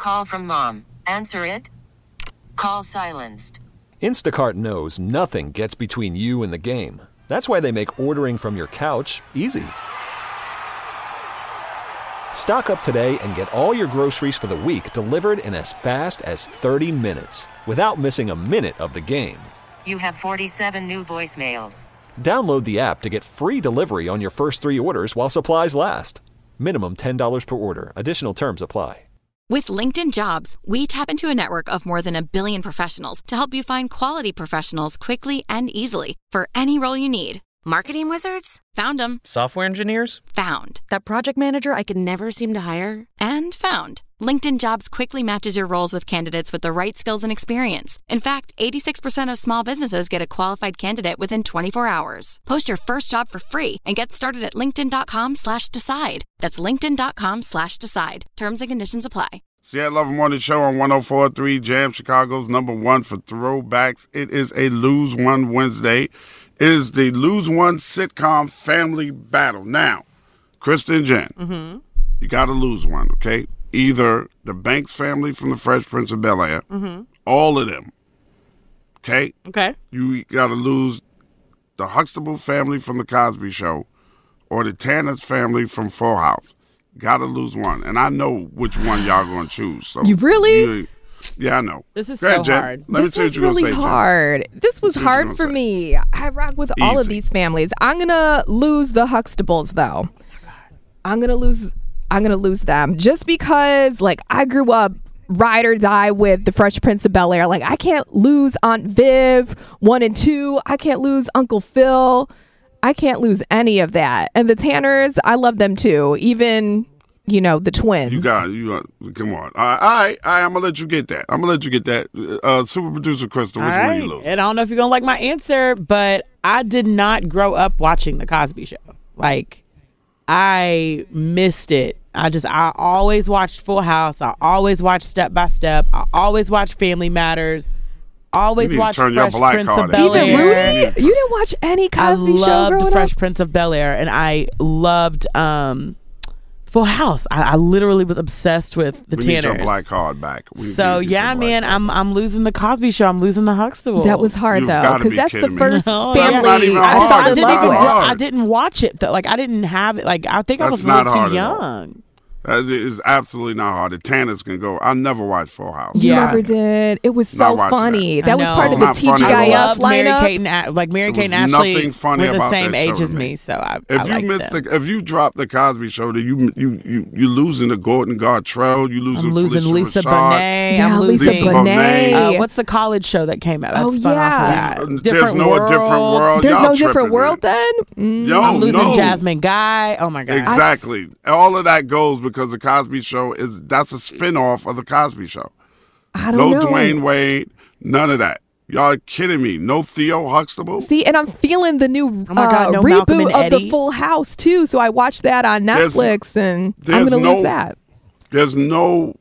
Call from mom. Answer it. Call silenced. Instacart knows nothing gets between you and the game. That's why they make ordering from your couch easy. Stock up today and get all your groceries for the week delivered in as fast as 30 minutes without missing a minute of the game. You have 47 new voicemails. Download the app to get free delivery on your first 3 orders while supplies last. Minimum $10 per order. Additional terms apply. With LinkedIn Jobs, we tap into a network of more than 1 billion professionals to help you find quality professionals quickly and easily for any role you need. Marketing wizards? Found them. Software engineers? Found. That project manager I could never seem to hire? And found. LinkedIn Jobs quickly matches your roles with candidates with the right skills and experience. In fact, 86% of small businesses get a qualified candidate within 24 hours. Post your first job for free and get started at linkedin.com/decide. That's linkedin.com/decide. Terms and conditions apply. Seattle Love Morning Show on 104.3 Jam, Chicago's #1 for throwbacks. It is a Lose One Wednesday. It is the Lose One sitcom family battle. Now, Krista and Jen, you got to lose one, okay? Either the Banks family from the Fresh Prince of Bel-Air, all of them, okay? Okay. You got to lose the Huxtable family from the Cosby Show or the Tanner's family from Full House. Got to lose one. And I know which one y'all going to choose. So You really? Yeah, I know. This is Go ahead, so Jen. hard. Let me This see what was you're going to really say, Jen. hard. This was See what you're hard gonna for say. me. I rock with all of Easy. these families. I'm gonna lose the Huxtables though. I'm gonna lose them just because like I grew up ride or die with the Fresh Prince of Bel-Air. Like I can't lose Aunt Viv 1 and 2. I can't lose Uncle Phil. I can't lose any of that. And the Tanners, I love them too. Even the twins. You got come on. All right, I'm going to let you get that. Super producer Crystal, which one you lose? And I don't know if you're going to like my answer, but I did not grow up watching The Cosby Show. Like, I missed it. I always watched Full House. I always watched Step by Step. I always watched Family Matters. Always You need to watched turn your Fresh black Prince card of in. Bel-Air. Even Rudy? You didn't watch any Cosby Show I loved growing Fresh up? Prince of Bel-Air, and I loved Full House. I literally was obsessed with the We Tanners. need your black card back. So yeah, man, I'm losing the Cosby Show. I'm losing the Huxtable. That was hard You've though, gotta because be that's the kidding me. first No, family. that's not even I hard. fell in That's love not with. hard. I didn't watch it though. Like I didn't have it. Like I think I That's was a little not too hard at all. young. That is absolutely not hard. The Tanners can go. I never watched Full House. You Yeah. never did. It was Not so watching funny. that. That I was know. part It's of the not funny at TGIF all. Loved Mary lineup. Kate and Mary There Kate and was Ashley nothing funny were the about same that age show as to me, me. so I If you liked miss them. if you drop the Cosby Show, then you losing to Gordon Gartrell. You losing. I'm losing Felicia Lisa Rashad. Bonet. Yeah, I'm Lisa losing. Bonet. What's the college show that came out? That Oh, spun yeah. off of that. There's no different world. There's Y'all no different tripping, world man. then? Yo, I'm losing no. Jasmine Guy. Oh my god. Exactly. All of that goes because the Cosby Show that's a spinoff of the Cosby Show. I don't No know. Dwayne Wade, none of that. Y'all are kidding me. No Theo Huxtable. See, and I'm feeling the new my God, no Malcolm reboot and of the Eddie. Full House too. So I watched that on Netflix, and I'm there's gonna no- lose that. There's no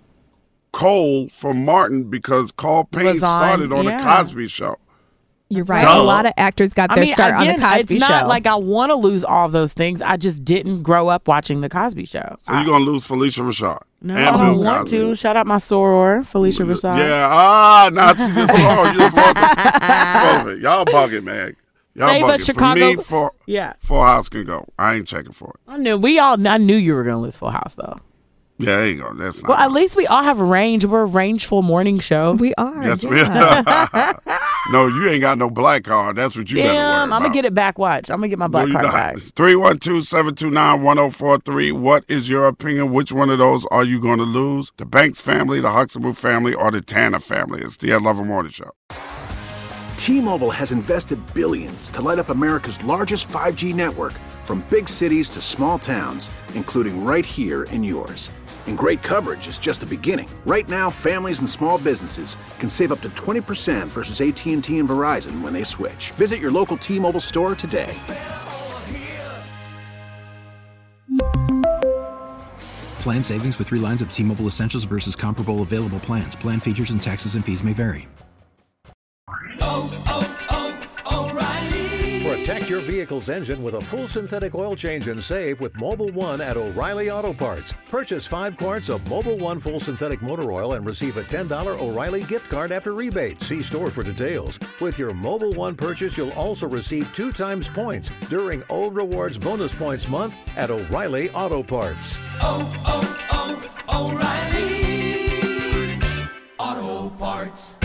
Cole from Martin because Carl Payne Was on, started on yeah. the Cosby Show. You're right. Duh. A lot of actors got their start on the Cosby it's not Show. like I want to lose all those things. I just didn't grow up watching the Cosby Show. So you're going to lose Felicia Rashad. No, and I don't Bill want Cosby. to. Shout out my soror, Felicia Rashad. Yeah. Now you just saw. You just lost it. Y'all bugging, man. Y'all Hey, but bugging. Chicago- For me, Yeah. Full House can go. I ain't checking for it. I knew you were going to lose Full House, though. Yeah, there you go. That's not. Well, at least we all have range. We're a rangeful morning show. we are. Yes, yeah. No, you ain't got no black card. That's what you better worry Damn, about. I'm going to get it back. Watch. I'm going to get my black card back. 312-729-1043. What is your opinion? Which one of those are you going to lose? The Banks family, the Huxtable family, or the Tanner family? It's the Ed Lover Morning Show. T-Mobile has invested billions to light up America's largest 5G network, from big cities to small towns, including right here in yours. And great coverage is just the beginning. Right now, families and small businesses can save up to 20% versus AT&T and Verizon when they switch. Visit your local T-Mobile store today. Plan savings with 3 lines of T-Mobile Essentials versus comparable available plans. Plan features and taxes and fees may vary. Protect your vehicle's engine with a full synthetic oil change and save with Mobil 1 at O'Reilly Auto Parts. Purchase 5 quarts of Mobil 1 full synthetic motor oil and receive a $10 O'Reilly gift card after rebate. See store for details. With your Mobil 1 purchase, you'll also receive 2 times points during O Rewards Bonus Points Month at O'Reilly Auto Parts. O'Reilly Auto Parts.